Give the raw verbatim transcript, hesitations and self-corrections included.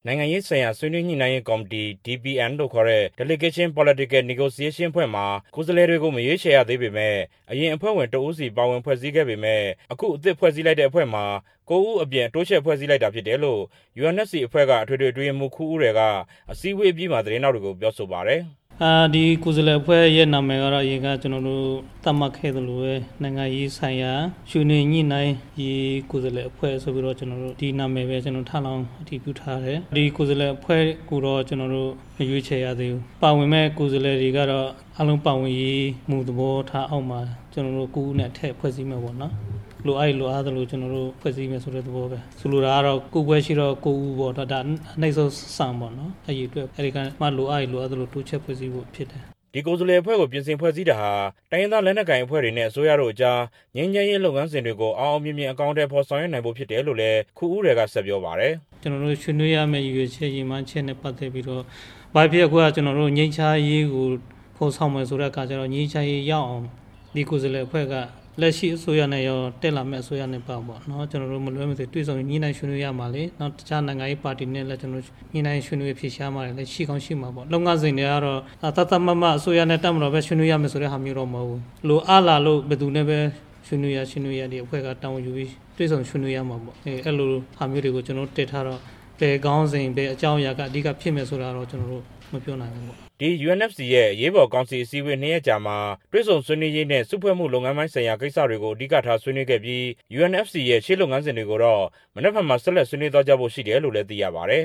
နိုင်ငံရေးဆိုင်ရာဆွေးနွေးညှိနှိုင်းရေးကော်မတီ D P N လို့ခေါ်တဲ့ Delegation Political Negotiation အဖွဲ့မှာကိုယ်စားလှယ်တွေကိုမရွေးချယ်ရသေးပေမဲ့အရင်အဖွဲ့ဝင်တဦးစီပါဝင်ဖွဲ့စည်းခဲ့ပေမဲ့အခုအသစ်ဖွဲ့စည်းလိုက်တဲ့အဖွဲ့မှာကိုဦးအပြင်တိုးချဲ့ဖွဲ့စည်းလိုက်တာဖြစ်တယ်လို့ U N F C အဖွဲ့ကအထွေထွေအတွင်းရေးမှူးခူဦးရယ်ကအစည်းအဝေးအပြီးမှာသတင်းတော်တွေကိုပြောဆိုပါတယ်အာဒီကိုယ်စားလှယ်အဖွဲ့ရဲ့နာမည်ကတော့အရင်ကကျွန်တော်တို့သတ်မှတ်ခဲ့သလိုပဲနိုင်ငံရေးဆိုင်ရာရွှေနေညှိနှိုင်းရေးကိုယ်စားလှယ်အဖွဲ့ဆိုပြီးတော့ကျွန်တော်တို့ဒီနာမည်ပဲကျွန်တော်ထပ်လောင်းအတည်ပြုထားတယ်ဒီကိုယ်စားလှယ်အဖွဲ့ကိုတော့ကျွန်တော်တို့မရွေးချယ်ရသေးဘူးပါဝင်မဲ့ကိုယ်စားလှယ်တွေကတော့အလုံးပါဝင်ရေးမူသဘောထားအောက်မှာကျွန်တော်တို့ကိုဦးနဲ့ထည့်ဖွဲ့စည်းမှာပေါ့နော်လိုအဲ့လိုအားသလိုကျွန်တော်တို့ဖွဲ့စည်းမယ်ဆိုတဲ့သဘောပဲဆိုလိုတာကတော့ကိုယ်ပွဲရှိတော့ကိုဦးပေါ့ဒါအနှိမ့်ဆုံးစံပေါ့နော်အဲ့ဒီအတွက်အဲ့ဒီကမှလိုအဲ့လိုအားသလိုတိုးချက်ဖွဲ့စည်းဖို့ဖြစ်တယ်ဒီကိုယ်စားလှယ်အဖွဲ့ကိုပြင်ဆင်ဖွဲ့စည်းတာဟာတိုင်းရင်းသားလက်နက်ကိုင်အဖွဲ့တွေနဲ့အစိုးရတို့အကြားငြိမ်းချမ်းရေးလုပ်ငန်းစဉ်တွေကိုအောင်အောင်မြင်မြင်အကောင့်အထည်ဖော်ဆောင်ရွက်နိုင်ဖို့ဖြစ်တယ်လို့လည်းခူဦးရယ်ကဆက်ပြောပါတယ်ကျွန်တော်တို့ဆွေးနွေးရမယ့်ရည်ရွယ်ချက်ရည်မှန်းချက်နဲ့ပတ်သက်ပြီးတော့ဘာဖြစ်အခုကကျွန်တော်တို့ငြိမ်းချမ်းရေးကိုဖော်ဆောင်မယ်ဆိုတဲ့အခါကျတော့ငြိမ်းချမ်းရေးရောက်အောင်ဒီကိုယ်စားလှယ်အဖွဲ့ကလက်ရှိအစိုးရနဲ့ရောတက်လာမဲ့အစိုးရနဲ့ပေါ့ပေါ့နော်ကျွန်တော်တို့မလွဲမသွေတွေ့ဆုံညှိနှိုင်းဆွေးနွေးရမှာလေနောက်တခြားနိုင်ငံရေးပါတီနဲ့လည်းကျွန်တော်ညှိနှိုင်းဆွေးနွေးဖြေရှားမှာလည်းရှိကောင်းရှိမှာပေါ့လုပ်ငန်းစဉ်တွေကတော့တတ်တမမအစိုးရနဲ့တက်မလို့ပဲဆွေးနွေးရမယ်ဆိုတဲ့ဟာမျိုးတော့မဟုတ်ဘူးလိုအားလာလို့ဘယ်သူနဲ့ပဲဆွေးနွေးရဆွေးနွေးရဒီအဖွဲ့ကတောင်းယူပြီးတွေ့ဆုံဆွေးနွေးရမှာပေါ့အဲအဲ့လိုဟာမျိုးတွေကိုကျွန်တော်တက်ထားတော့ဘယ်ကောင်းစဉ်ဘယ်အကြောင်းအရာကအဓိကဖြစ်မယ်ဆိုတာတော့ကျွန်တော်တို့မပြောနိုင်ဘူးပေါ့ဒီ U N F C ရဲ့ရေးပေါ်ကောင်စီအစည်းအဝေးနှစ်ရက်ကြာမှာတွဲဆုံဆွေးနွေးရေးနဲ့စုဖွဲ့မှုလုပ်ငန်းပိုင်းဆိုင်ရာကိစ္စတွေကိုအဓိကထားဆွေးနွေးခဲ့ပြီး U N F C ရဲ့ရှေ့လုပ်ငန်းစဉ်တွေကိုတော့မနက်ဖြန်မှာဆက်လက်ဆွေးနွေးသွားကြဖို့ရှိတယ်လို့လည်းသိရပါတယ်